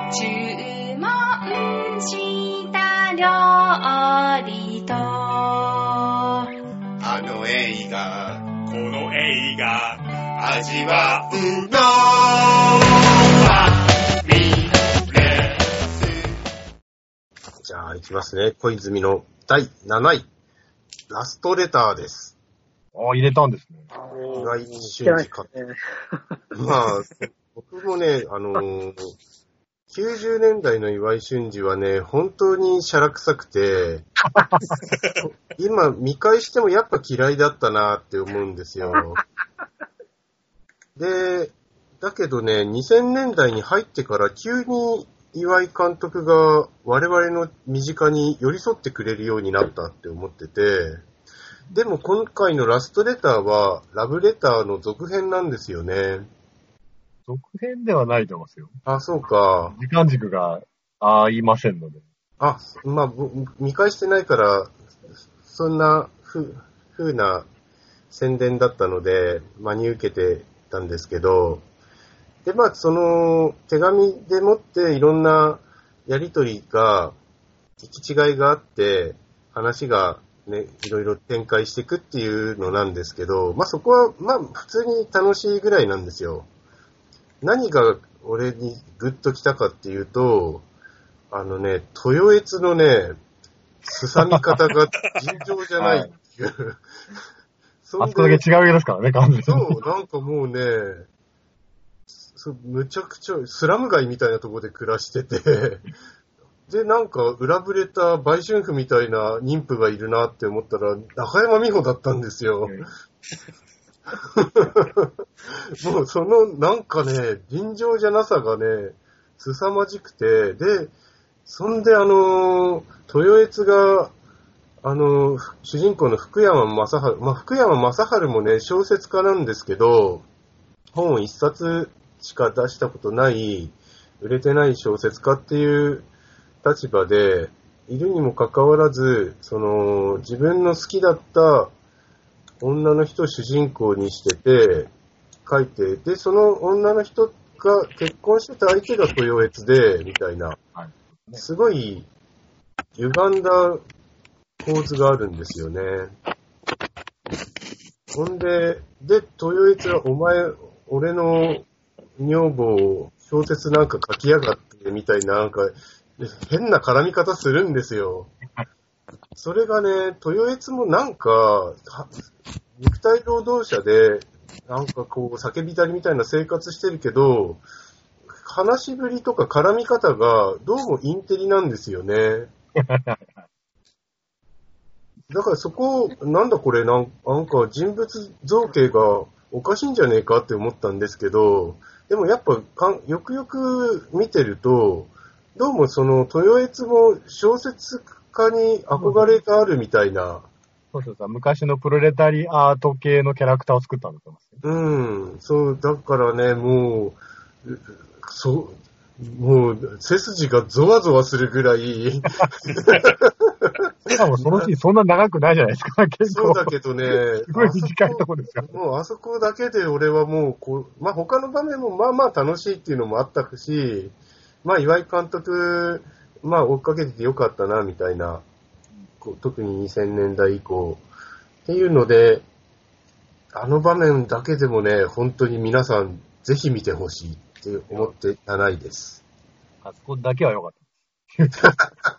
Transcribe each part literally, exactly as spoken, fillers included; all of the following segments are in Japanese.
注文した料理とあの映画この映画味わうのはミレス。 じゃあ行きますね。小泉のだいなないラストレターです。 ああ、入れたんですね。 岩井俊二か。まあ、僕もね、あのー、きゅうじゅうねんだいの岩井俊二はね、本当にシャラ臭くて、今見返してもやっぱ嫌いだったなって思うんですよ。で、だけどね、にせんねんだいに入ってから急に岩井監督が我々の身近に寄り添ってくれるようになったって思ってて、でも今回のラストレターはラブレターの続編なんですよね。 続編ではないと思いますよ。 あ、そうか。 時間軸が合いませんので。 あ、まあ、見返してないから、そんなふ、ふうな宣伝だったので、真に受けてたんですけど、で、まあ、その手紙でもっていろんなやりとりが、行き違いがあって、話がね、いろいろ展開していくっていうのなんですけど、まあそこは、まあ普通に楽しいぐらいなんですよ。何が俺にグッときたかっていうと、あのね、豊悦のね、すさみ方が尋常じゃないっていう。はい、 そあそこだけ違う色ですからね、完全に。 そう、なんかもうね、むちゃくちゃスラム街みたいなところで暮らしてて、で、なんか、裏ぶれた売春婦みたいな妊婦がいるなって思ったら、中山美穂だったんですよ。もう、その、なんかね、尋常じゃなさがね、凄まじくて、で、そんで、あの、豊悦が、あの、主人公の福山雅治、まあ、福山雅治もね、小説家なんですけど、本を一冊しか出したことない、売れてない小説家っていう立場でいるにもかかわらず、その自分の好きだった女の人を主人公にしてて書いて、でその女の人が結婚してた相手が豊悦でみたいな、すごい歪んだ構図があるんですよね。ほんで、で豊悦はお前俺の女房を小説なんか書きやがってみたいななんか変な絡み方するんですよ。それがね、豊悦もなんか、肉体労働者で、なんかこう、叫びたりみたいな生活してるけど、話しぶりとか絡み方がどうもインテリなんですよね。だからそこ、なんだこれ、なんなんか人物造形がおかしいんじゃねえかって思ったんですけど、でもやっぱかん、よくよく見てると、どうもその豊悦も小説家に憧れがあるみたいな。 そうそうそう、昔のプロレタリアート系のキャラクターを作ったんだと思います。うん、そう、だからね、もう、そう、もう背筋がゾワゾワするぐらい。しかもそのシーンそんな長くないじゃないですか、結構。 そうだけどね、 すごい短いところですから、 ね。もうあそこだけで俺はもうこう、まあ他の場面もまあまあ楽しいっていうのもあったし、まあ、岩井監督、まあ、追っかけててよかったな、みたいな、こう特ににせんねんだい以降。っていうので、あの場面だけでもね、本当に皆さん、ぜひ見てほしいって思ってたないです。 あそこだけは良かった。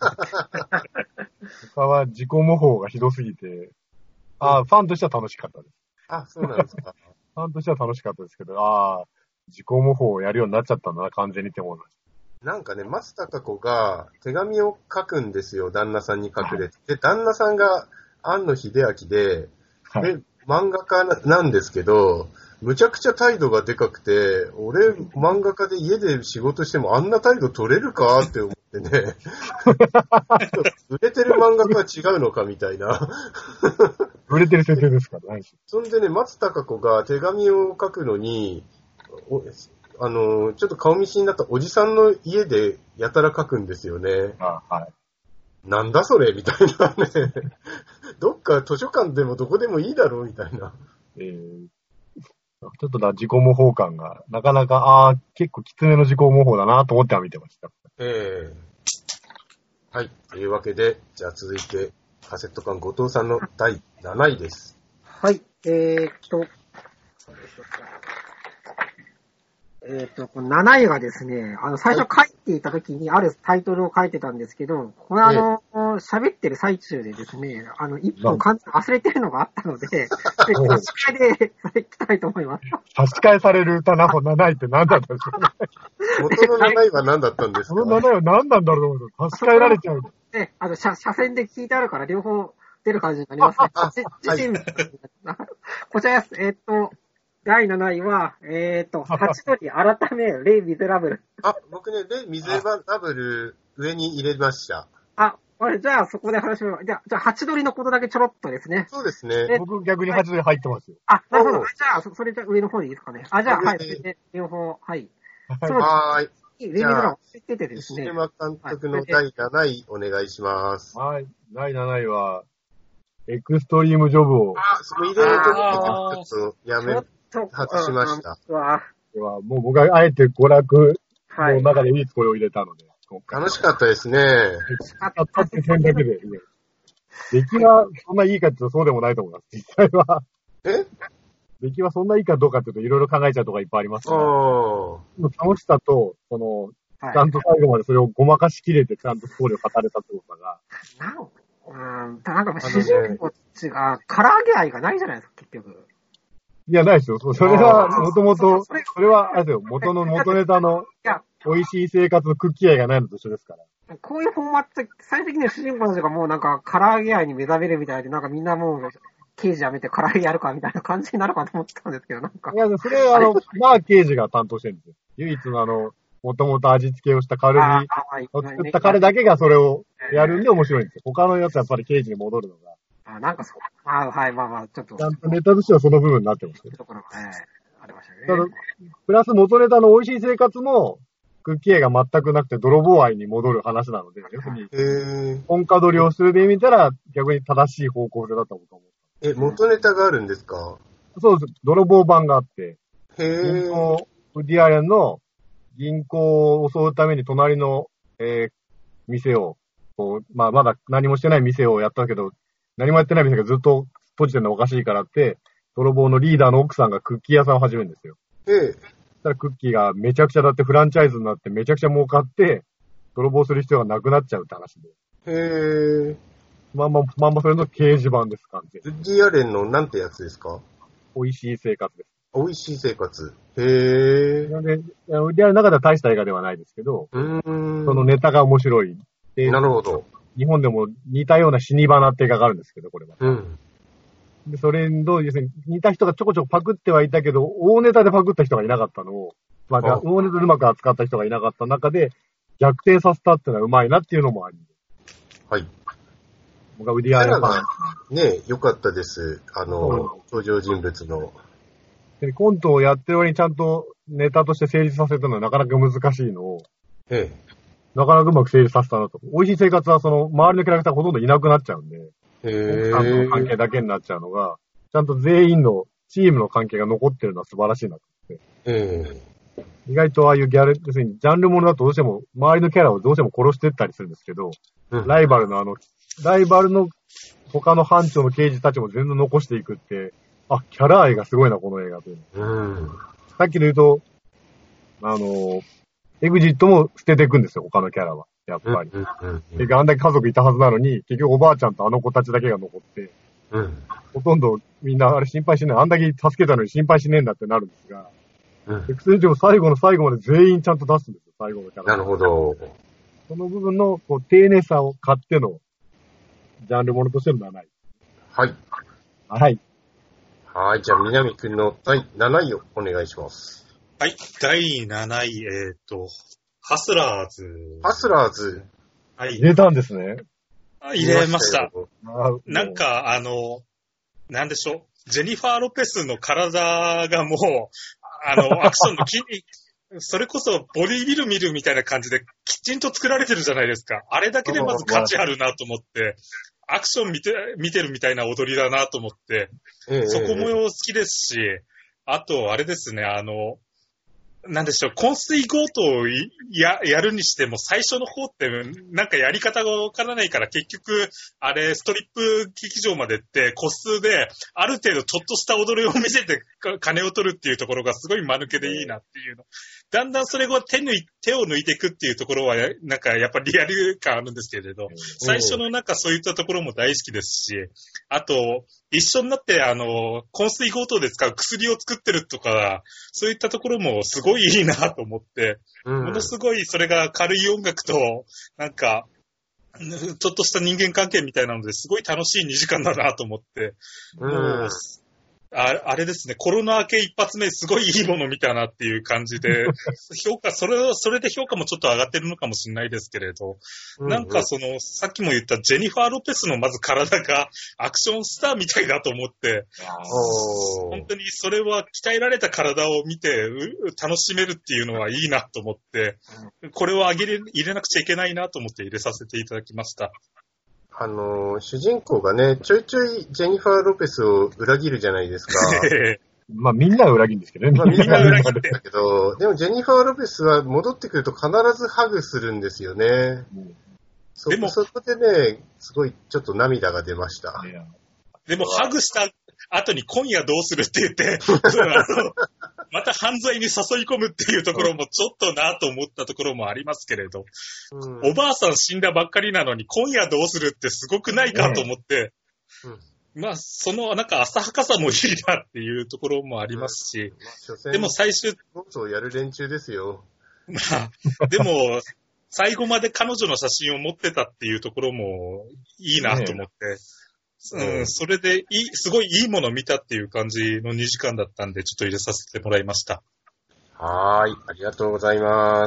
他は自己模倣がひどすぎて、ああ、ファンとしては楽しかったです。 あ、そうなんですか。 ファンとしては楽しかったですけど、ああ、自己模倣をやるようになっちゃったんだな、完全にって思いました。 なんかね、松たか子が手紙を書くんですよ、旦那さんに隠れて。で、旦那さんが庵野秀明で、で、漫画家なんですけど、むちゃくちゃ態度がでかくて、俺、漫画家で家で仕事してもあんな態度取れるかって思ってね。売れてる漫画家は違うのかみたいな。 売れてる設定ですからね。 そんでね、松たか子が手紙を書くのに、あの、ちょっと顔見知りになったおじさんの家でやたら書くんですよね。 あ、はい。 なんだそれみたいなね。どっか図書館でもどこでもいいだろうみたいな。 えー、 ちょっとだ、自己模倣感が、なかなか、ああ、結構きつめの自己模倣だなと思っては見てました。 ええー。はい。というわけで、じゃあ続いて、カセット缶後藤さんのだいなないです。 はい。えー、っと、えー、っと、このなないがですね、あの、最初書いていた時にあるタイトルを書いてたんですけど、これあの、喋、ええ、ってる最中でですね、あの、一本完全に忘れてるのがあったので、で差し替えでいきたいと思います。 差し替えされる歌なほなないって何だったんですかね。 元のなないは何だったんですか？ そのなないは何なんだろうと思うと、差し替えられちゃう。 え、あの、車、車線で聞いてあるから両方出る感じになりますね。あ、自身、はい、こちらです。えー、っと、だいなないは、えー、っと、はちのり改め、レイ・ミゼラブル。 あ、僕ね、レイ・ミゼラブル上に入れました。 あ、あれ、じゃあそこで話しましょう。じゃあ、じゃあ、ハチドリのことだけちょろっとですね。 そうですね。 僕逆にハチドリ入ってますよ。 あ、なるほど。じゃあ、それじゃあ上の方でいいですかね。あ、じゃあ、はい、両方、はい。 はーい。 レイ・ミゼラブルを知っててですね。 石山監督のだいなないお願いします。 はい。だいなないは、エクストリームジョブを。 あ、そこ入れるとこちょっとやめ、外しました。 うわでは、もう僕はあえて娯楽の中で唯一これを入れたので。 はい、楽しかったですね。 楽しかったって点だけで。出来はそんないいかって言うとそうでもないと思います。実際は。 え出来はそんないいかどうかっていうといろいろ考えちゃうとこがいっぱいありますから。楽しさと、その、ちゃんと最後までそれをごまかしきれてちゃんとストーリーを語れたってことが。 うん、なんか主人公が唐揚げ愛がないじゃないですか、結局。 いや、ないですよ。それは、もともと、それは、あれですよ、元の元ネタの、美味しい生活のクッキー愛がないのと一緒ですから。 こういうフォーマット、最終的には主人公たちがもうなんか、唐揚げ愛に目覚めるみたいで、なんかみんなもう、刑事やめて唐揚げやるかみたいな感じになるかと思ってたんですけど、なんか。 いや、それはあの、まあ刑事が担当してるんですよ。唯一のあの、もともと味付けをしたカルビを作った彼だけがそれをやるんで面白いんですよ。他のやつはやっぱり刑事に戻るのが。 あ、なんかそう。あ、はい、まあまあ、ちょっと。 ちゃんとネタとしてはその部分になってますけど。 ところが、ええ、ありましたね。 ただ、プラス元ネタの美味しい生活も、クッキー愛が全くなくて泥棒愛に戻る話なので、要するに、本家取りをするで見たら逆に正しい方向性だったと思う。 え、元ネタがあるんですか？ そうです。泥棒版があって、 へー。 銀行、ウディアレンの銀行を襲うために隣の、えー、店を、こう、まあ、まだ何もしてない店をやったけど、何もやってない店がずっと閉じてるのおかしいからって、泥棒のリーダーの奥さんがクッキー屋さんを始めるんですよ。 ええ。 そしたらクッキーがめちゃくちゃだってフランチャイズになってめちゃくちゃ儲かって、泥棒する必要がなくなっちゃうって話で。 へー。 まあまあ、まあまあそれの掲示板です、完全に。 ウッディアレンのなんてやつですか？ 美味しい生活です。 美味しい生活。へー。 なんで、ウッディアレンの中では大した映画ではないですけど、 うーん。 そのネタが面白い。 なるほど。 日本でも似たような死に花って映画があるんですけど、これは。 うん。 で、それにどう、要するに似た人がちょこちょこパクってはいたけど、大ネタでパクった人がいなかったのを、まあ、大ネタでうまく扱った人がいなかった中で、逆転させたっていうのはうまいなっていうのもあり。 はい。 僕はウディアレンファン。ねえ、よかったです。あの、登場人物の。 でコントをやってる割にちゃんとネタとして成立させたのはなかなか難しいのを、 ええ。 なかなかうまく成立させたなと。美味しい生活はその周りのキャラクターがほとんどいなくなっちゃうんで、 へ奥さんとの関係だけになっちゃうのが、ちゃんと全員のチームの関係が残ってるのは素晴らしいなと思って。 ええ。 意外とああいうギャル、要するにジャンルものだとどうしても周りのキャラをどうしても殺してったりするんですけど、うん、ライバルのあの、ライバルの他の班長の刑事たちも全然残していくって、あ、キャラ愛がすごいな、この映画という。 うん。 さっきで言うと、あの、エグジットも捨てていくんですよ、他のキャラは。やっぱり。うんうんうん、結局あんだけ家族いたはずなのに、結局おばあちゃんとあの子たちだけが残って、 うん、 ほとんどみんなあれ心配しない。あんだけ助けたのに心配しねえんだってなるんですが、うん、エクセンジも最後の最後まで全員ちゃんと出すんですよ、最後のキャラ。 なるほど。 その部分のこう丁寧さを買っての、ジャンルものとしてのなない。 はい。 はい。 はい。じゃあ、南くんのだいなないをお願いします。 はい。だいなない、えっと、ハスラーズ。 ハスラーズ。 はい。 入れたんですね。 入れました。なんか、あの、なんでしょう。ジェニファー・ロペスの体がもう、あの、アクションの筋肉、それこそボディビル見るみたいな感じできちんと作られてるじゃないですか。あれだけでまず価値あるなと思って、アクション見て、見てるみたいな踊りだなと思って、ええ、そこも好きですし、 あと、あれですね、あの、なんでしょう、昏睡強盗をや、やるにしても最初の方ってなんかやり方がわからないから結局、あれ、ストリップ劇場までって個数である程度ちょっとした踊りを見せて金を取るっていうところがすごい間抜けでいいなっていうの。だんだんそれが手抜い、手を抜いていくっていうところはなんかやっぱりリアル感あるんですけれど、最初のなんかそういったところも大好きですし、あと、一緒になってあの、昏睡強盗で使う薬を作ってるとか、そういったところもすごいいいなと思って、うん、ものすごいそれが軽い音楽と、なんか、ちょっとした人間関係みたいなのですごい楽しいにじかんだなと思って、うん、もうあ、あれですね、コロナ明け一発目すごいいいもの見たなっていう感じで、評価、それ、それで評価もちょっと上がってるのかもしれないですけれど、うんうん、なんかその、さっきも言ったジェニファー・ロペスのまず体がアクションスターみたいだと思って、本当にそれは鍛えられた体を見て楽しめるっていうのはいいなと思って、これを上げれ、入れなくちゃいけないなと思って入れさせていただきました。 あのー、主人公がね、ちょいちょいジェニファー・ロペスを裏切るじゃないですか。 まあみんな裏切るんですけどね。 まあみんな裏切るんだけど、でもジェニファー・ロペスは戻ってくると必ずハグするんですよね。うん、そ, でもそこでね、すごいちょっと涙が出ました。 でもハグした後に今夜どうするって言って、また犯罪に誘い込むっていうところもちょっとなと思ったところもありますけれど、うん、おばあさん死んだばっかりなのに今夜どうするってすごくないかと思って、うんうん、まあそのなんか浅はかさもいいなっていうところもありますし、うん、でも最終そうやる連中ですよ。 まあでも最後まで彼女の写真を持ってたっていうところもいいなと思って。ねうん、それでいい、すごいいいものを見たっていう感じのにじかんだったんで、ちょっと入れさせてもらいました。 はーい、ありがとうございます。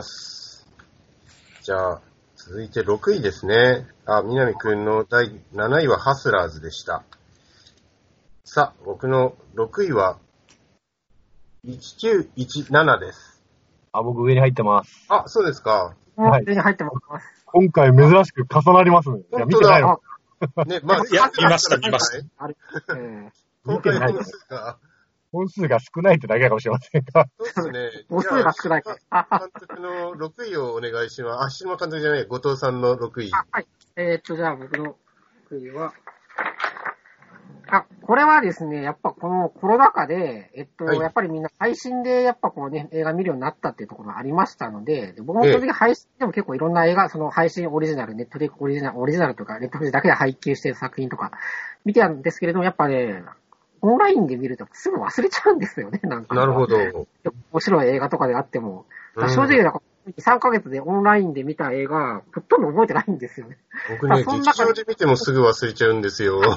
じゃあ、続いてろくいですね。あ、南くんのだいなないはハスラーズでした。さあ、僕のろくいはいちきゅういちななです。 あ、僕上に入ってます。 あ、そうですか。 はい、上に入ってます。 今回珍しく重なりますね。 いや、 見てないの。 ね、まあ、 いや、見ました、見ました。 今回本数が。 本数が少ないってだけかもしれませんが。 そうですね。 本数が少ないか。 監督のろくいをお願いします。あ、島監督じゃない、後藤さんのろくい。 はい。えー、っと、じゃあ僕のろくいは、あ、これはですね、やっぱこのコロナ禍で、えっと、はい、やっぱりみんな配信でやっぱこうね、映画見るようになったっていうところがありましたので、で僕も正直配信でも結構いろんな映画、その配信オリジナル、ネットでオリジナル、オリジナルとか、ネットフリだけで配給している作品とか見てたんですけれども、やっぱね、オンラインで見るとすぐ忘れちゃうんですよね、なんか。 なるほど。 面白い映画とかであっても。正直、に、さんかげつでオンラインで見た映画、ほとんど覚えてないんですよね。 僕ね、劇場で見てもすぐ忘れちゃうんですよ。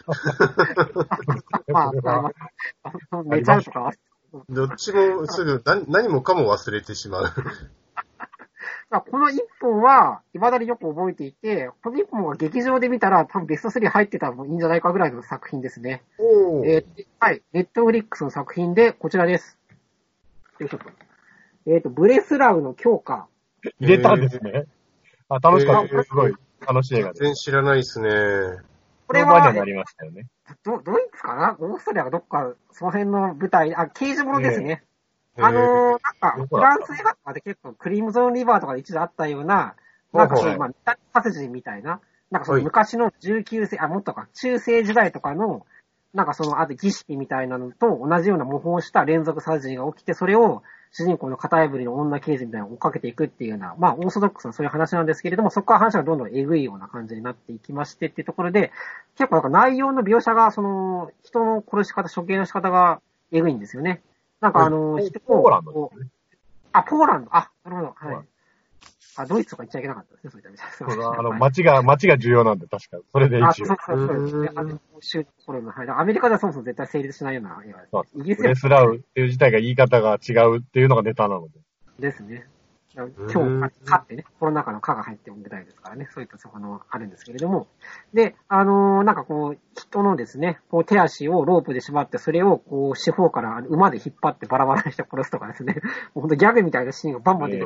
まあ、寝ちゃうとか。 どっちもすぐ何、何もかも忘れてしまう。 この一本は、未だによく覚えていて、この一本は劇場で見たら多分ベストスリー入ってたらもいいんじゃないかぐらいの作品ですね。 おえー、はい。ネットフリックスの作品で、こちらです。よいしょ。えっと、ブレスラウの強化。 入れたんですね。あ、楽しかったです。すごい楽しい映画です。 全然知らないですね。 これは、 なりましたよね。 ど、ドイツかなオーストリアがどっか、その辺の舞台、あ、刑事物ですね。あのー、なんか、フランス映画とかで結構、クリムゾンリバーとかで一度あったような、なんかそういう、まあ、殺人みたいな、なんかその昔のじゅうきゅうせい、あ、もっとか、中世時代とかの、なんかその、あと儀式みたいなのと同じような模倣した連続殺人が起きて、それを主人公の片破りの女刑事みたいなのを追っかけていくっていうような、まあ、オーソドックスなそういう話なんですけれども、そこから話がどんどんえぐいような感じになっていきましてっていうところで、結構なんか内容の描写が、その、人の殺し方、処刑の仕方がえぐいんですよね。なんかあの、人ポーランドですね。 あ、ポーランド。あ、なるほど。はい。あ、ドイツとか言っちゃいけなかったですね、そういったみたいな。 あの、街が、街が重要なんで、確か。それで一応。 あ、そうそうそうですね。あの、州これの、はい。アメリカではそもそも絶対成立しないような映画です。 そう。イギリスブレスラウっていう自体が言い方が違うっていうのがネタなので。 ですね。今日、かってね、コロナ禍のかが入ってる舞台ですからね、そういったそこのあるんですけれども。で、あのー、なんかこう、人のですね、こう手足をロープで縛って、それをこう、四方から馬で引っ張ってバラバラにして殺すとかですね、もうほんとギャグみたいなシーンがバンバン出てくる。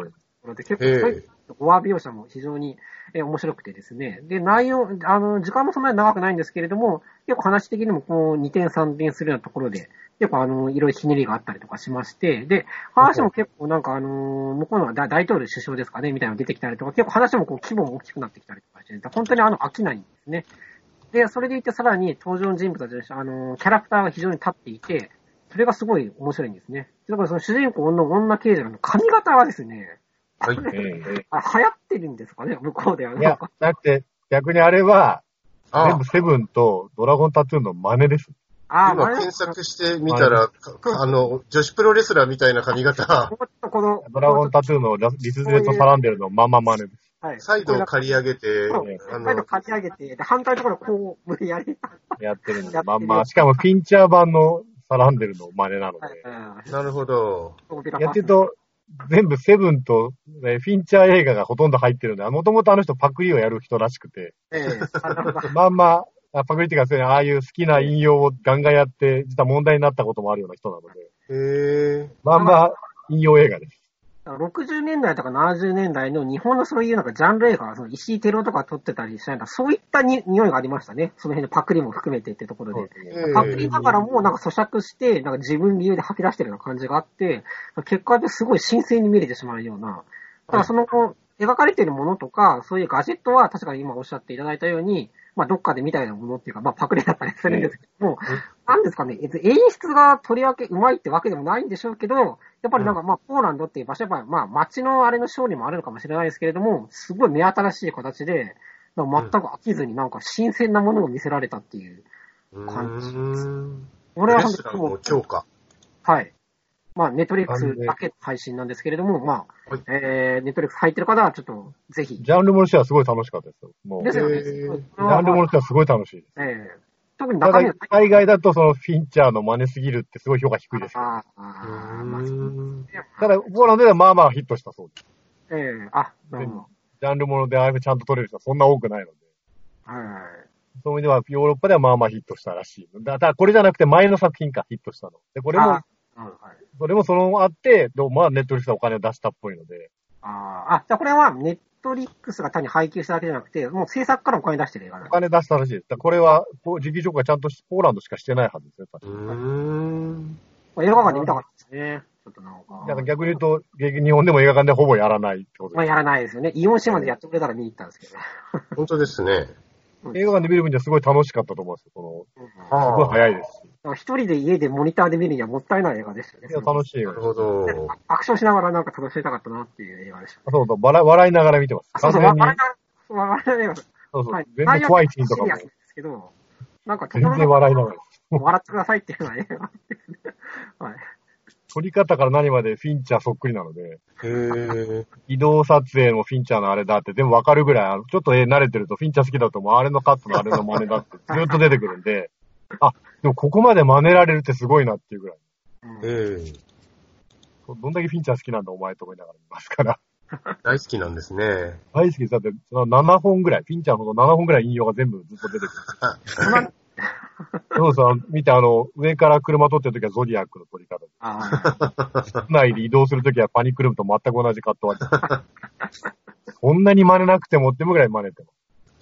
ころで、結構そういう語話描写も非常にえ面白くてですね。で、内容、あの、時間もそんなに長くないんですけれども、結構話的にもこうにてんさんてんするようなところで、結構あの、いろいろひねりがあったりとかしまして、で、話も結構なんかあの、向こうの大統領首相ですかね、みたいなのが出てきたりとか、結構話もこう規模も大きくなってきたりとかして、本当にあの、飽きないんですね。で、それでいてさらに登場の人物たちの、あの、キャラクターが非常に立っていて、それがすごい面白いんですね。だからその主人公の女刑事の髪型はですね、はい、あ流行ってるんですかね、向こうでは。 いや、だって逆にあれは、全部セブンとドラゴンタトゥーの真似です。 あ今検索してみたら、あの、女子プロレスラーみたいな髪型。 このドラゴンタトゥーのリスゼート・サランデルのまま真似です。 はい、サイドを刈り上げて、 あのサイド刈り上げて、で反対のところこう、無理やり。 やってるんで、まんま、しかもフィンチャー版のサランデルの真似なので。 はい、なるほど。 やってると、全部セブンと、ね、フィンチャー映画がほとんど入ってるんで、もともとあの人パクリをやる人らしくて。ええ、まんま、パクリっていうか、ああいう好きな引用をガンガンやって、実は問題になったこともあるような人なので。へえ。まんま引用映画です。 ろくじゅうねんだいとかななじゅうねんだいの日本のそういうなんかジャンル映画が、その石井照夫とか撮ってたりしたら、そういったに匂いがありましたね。その辺のパクリも含めてってところで。パクリながらもなんか咀嚼して、なんか自分理由で吐き出してるような感じがあって、結果ですごい新鮮に見れてしまうような。だからその、描かれているものとか、そういうガジェットは確かに今おっしゃっていただいたように、まあどっかで見たようなものっていうか、まあパクリだったりするんですけども、なんですかね、演出がとりわけうまいってわけでもないんでしょうけど、やっぱりなんかまあポーランドっていう場所はまあ街のあれの勝利もあるのかもしれないですけれども、すごい目新しい形で、全く飽きずになんか新鮮なものを見せられたっていう感じです。 これは本当に強化。 はい。まあ、ネットリックスだけ配信なんですけれども、まあ、はい、えー、ネットリックス入ってる方はちょっと、ぜひ。 ジャンルものしてはすごい楽しかったですよ。もう。 ですよね。 ジャンルものしてはすごい楽しいです。 ええー。特に中身は。海外だとそのフィンチャーの真似すぎるってすごい評価低いです。ああ、 まあ、ただ、ポーランドではまあまあヒットしたそうです。 ええー、あ、なるほど。 ジャンルものでああいうちゃんと撮れる人はそんな多くないので。 はい。 そういう意味では、ヨーロッパではまあまあヒットしたらしい。だからこれじゃなくて前の作品か、ヒットしたの。で、これも、はい、それもそのあって、どうまあネットリックスはお金を出したっぽいので。 ああ、じゃあこれはネットリックスが単に配給しただけじゃなくて、もう制作からお金出してる映画なんですか？ お金出したらしいです。これは、時期紹介ちゃんとポーランドしかしてないはずですよ、確かに。うーん。映画館で見たかったですね。ちょっとなんか。 なんか逆に言うと、日本でも映画館でほぼやらないってことです。 まあやらないですよね。イオンシネマでやってくれたら見に行ったんですけど。 本当ですね。 映画館で見る分にはすごい楽しかったと思うんですよ。この、すごい早いですし。 一人で家でモニターで見るにはもったいない映画でしたね。 いや、楽しいよ。 なるほど。 アクションしながらなんか楽しみたかったなっていう映画でした、ね。 そうそう、笑, 笑いながら見てます。 そうそう、笑いながら、笑いながら。 そうそう、はい、全然怖いシーンとかも。 ですけど、なんか全然笑いながら。 笑ってくださいっていうのは映画ですね。はい。 撮り方から何までフィンチャーそっくりなので、 へー移動撮影もフィンチャーのあれだって、でもわかるぐらい、ちょっと絵慣れてるとフィンチャー好きだともうあれのカットのあれの真似だってずっと出てくるんで、あ、でもここまで真似られるってすごいなっていうぐらい。 へーどんだけフィンチャー好きなんだお前と思いながら見ますから。 大好きなんですね。 大好きです。だって、そのななほんぐらい、フィンチャーのななほんぐらい引用が全部ずっと出てくる。そうそう、見てあの、上から車撮ってるときはゾディアックの撮り方で。室内で移動するときはパニックルームと全く同じカット割り。そんなに真似なくてもってもぐらい真似てます。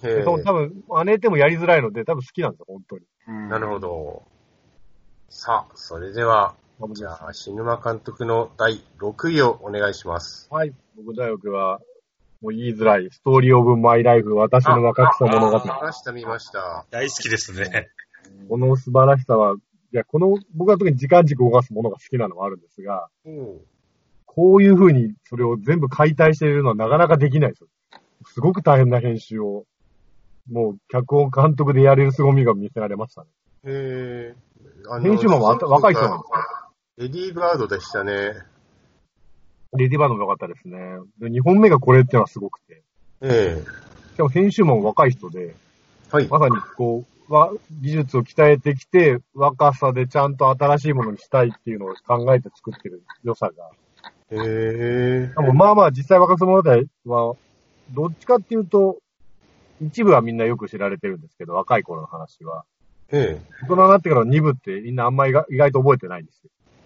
へー多分、真似てもやりづらいので、多分好きなんですよ、本当に。 なるほど。さあ、それでは、じゃあ、シヌマ監督のだいろくいをお願いします。 はい。僕、だいろくは、もう言いづらい、ストーリーオブマイライフ、私の若草物語。 見ました、見ました。 大好きですね。 この素晴らしさは、いや、この、僕は特に時間軸を動かすものが好きなのはあるんですが、うん、こういう風にそれを全部解体しているのはなかなかできないですよ。すごく大変な編集を、もう、脚本監督でやれる凄みが見せられましたね。 へー。編集マンは若い人なんですか？ レディーバードでしたね。 レディーバードも良かったですね。で、にほんめがこれってのはすごくて。 ええ。 しかも編集マンも若い人で、 はい。 まさにこう、は技術を鍛えてきて、若さでちゃんと新しいものにしたいっていうのを考えて作ってる良さが。 へえ。 でもまあまあ実際若さ物語は、どっちかっていうと、一部はみんなよく知られてるんですけど、若い頃の話は。 ええ。 大人になってからの二部ってみんなあんまり意外と覚えてないんですよ。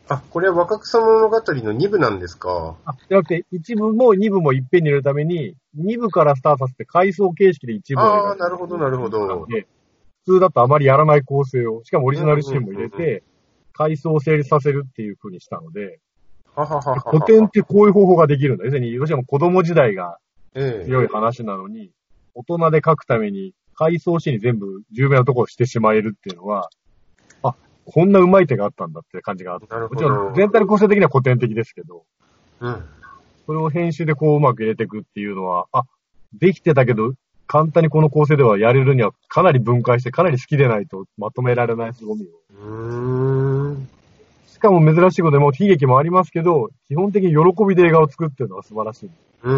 あ、これは若草物語のに部なんですか？ あ、じゃなくて、いち部もに部もいっぺんに入れるために、に部からスタートさせて回想形式でいち部を入れる。 ああ、なるほど、なるほど。 普通だとあまりやらない構成を、しかもオリジナルシーンも入れて、回想を成立させるっていう風にしたので、 はははは古典ってこういう方法ができるんだ。要するに、どうしても子供時代がええ、 強い話なのに、大人で書くために、回想シーンに全部重要なところをしてしまえるっていうのは、あ、こんな上手い手があったんだって感じがあって、もちろん全体の構成的には古典的ですけど、 うん。 それを編集でこううまく入れていくっていうのは、あ、できてたけど、簡単にこの構成ではやれるにはかなり分解してかなり好きでないとまとめられない凄みを。 うーん。 しかも珍しいことでも悲劇もありますけど、基本的に喜びで映画を作ってるのが素晴らしい。 うん。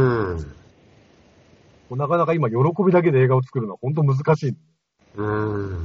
なかなか今喜びだけで映画を作るのは本当難しい。 うん。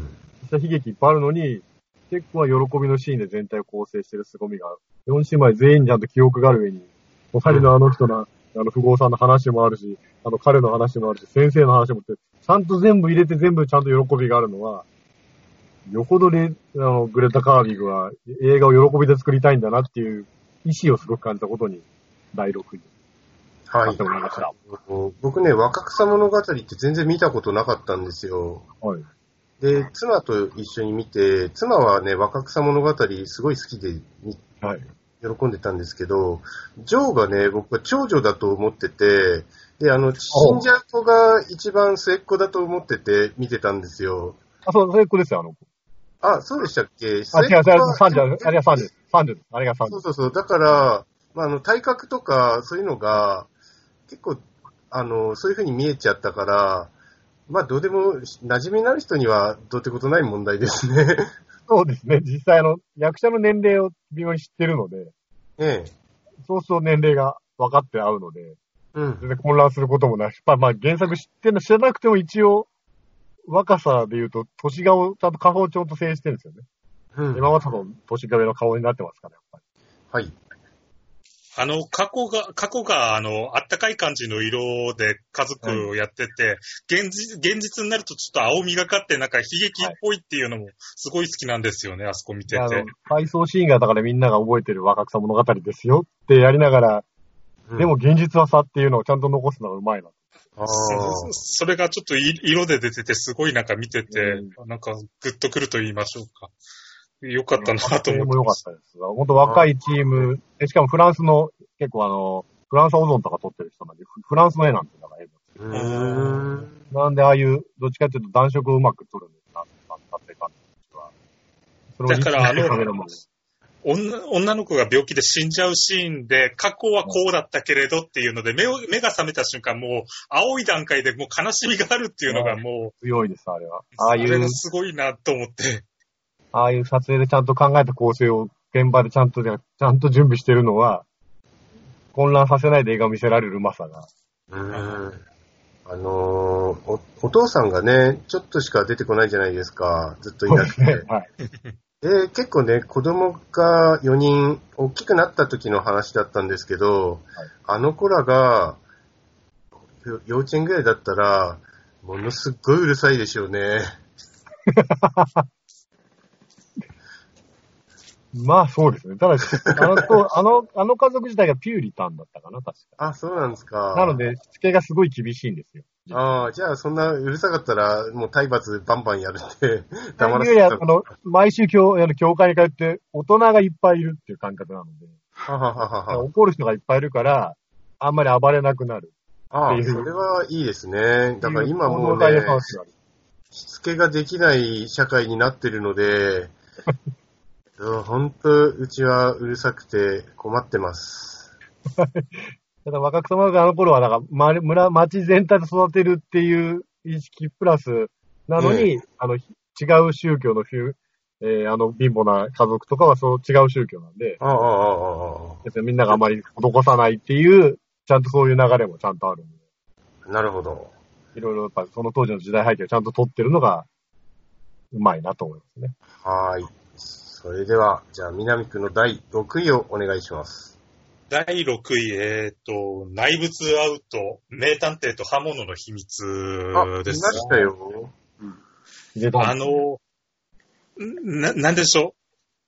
実際悲劇いっぱいあるのに、結構は喜びのシーンで全体を構成してる凄みがある。よん姉妹全員にちゃんと記憶がある上に、隣のあの人の、あの、富豪さんの話もあるし、あの、彼の話もあるし、先生の話もって、ちゃんと全部入れて全部ちゃんと喜びがあるのは、よほどレ、あの、グレタ・カービグは映画を喜びで作りたいんだなっていう意志をすごく感じたことに、だいろくい。 はい。僕ね、若草物語って全然見たことなかったんですよ。 はい。 で、妻と一緒に見て、妻はね、若草物語すごい好きで、はい、喜んでたんですけど、ジョーがね、僕は長女だと思ってて、で、あの、死んじゃう子が一番末っ子だと思ってて見てたんですよ。 あ、そう、末っ子ですよ、あの子。 あ、そうでしたっけ？あ、違う、 違う、さんじゅう、あれがさんじゅう、さんじゅう、あれがさんじゅう。 そうそうそう、だから、まあ、あの、体格とか、そういうのが、結構、あの、そういう風に見えちゃったから、まあ、どうでも、馴染みのある人には、どうってことない問題ですね。 そうですね。実際、あの、役者の年齢を微妙に知ってるので、 ええ。 そうすると年齢が分かって合うので、 うん。 全然混乱することもないし、まあ、まあ、原作知ってるの知らなくても一応、若さで言うと、年顔をちゃんと顔をちゃんと整してるんですよね。うん。今までの年壁の顔になってますから、やっぱり。 はい。 あの、過去が、過去が、あの、あったかい感じの色で家族をやってて、はい、現実、現実になるとちょっと青みがかって、なんか悲劇っぽいっていうのもすごい好きなんですよね、はい、あそこ見てて。あの、 回想シーンがだからみんなが覚えてる若草物語ですよってやりながら、うん、でも現実はさっていうのをちゃんと残すのがうまいな。 あそ, それがちょっと色で出てて、すごいなんか見てて、うん、なんかグッとくると言いましょうか。よかったなと思って。 も良かったです。本当若いチーム、しかもフランスの、結構あの、フランスオゾンとか撮ってる人なんで、フランスの絵なんてだから絵です。なんでああいう、どっちかっていうと暖色をうまく撮るんですな、って感じは。 だからあの、女, 女の子が病気で死んじゃうシーンで、過去はこうだったけれどっていうので、目を、目が覚めた瞬間、もう、青い段階でもう悲しみがあるっていうのがもう。 強いです、あれは。 ああいう。あれがすごいなと思って。 ああいう撮影でちゃんと考えた構成を現場でちゃんと、ちゃんと準備してるのは、混乱させないで映画を見せられるうまさが。 うーん。あのーお、お父さんがね、ちょっとしか出てこないじゃないですか。ずっといなくて。 はい。 で、結構ね、子供がよにん大きくなった時の話だったんですけど、はい、あの子らが、幼稚園ぐらいだったら、ものすっごいうるさいでしょうね。 まあそうですね。ただ、あのと、あの、あの家族自体がピューリタンだったかな、確か。 あ、そうなんですか。 なので、しつけがすごい厳しいんですよ。 ああ、じゃあそんなうるさかったら、もう体罰バンバンやるって、 黙らせた。あの、毎週教、あの、教会に通って、大人がいっぱいいるっていう感覚なので。 はははは。 怒る人がいっぱいいるから、あんまり暴れなくなる。 ああ、それはいいですね。だから今もうね、しつけができない社会になってるので、本当、うちはうるさくて困ってます。 ただ若草物があの頃は、なんか、村、町全体で育てるっていう意識プラスなのに、えー、あの、違う宗教のフュ、えー、あの、貧乏な家族とかはそう違う宗教なんで、 ああ、ああ、ああ。 みんながあまり施さないっていう、ちゃんとそういう流れもちゃんとあるんで。 なるほど。 いろいろやっぱその当時の時代背景をちゃんと取ってるのが、うまいなと思いますね。 はーい。それでは、じゃあ、南区のだいろくいをお願いします。 だいろくい、えっ、ー、と、内物アウト、名探偵と刃物の秘密です。 あ、見ましたよ。 うん、あの、な、なんでしょう。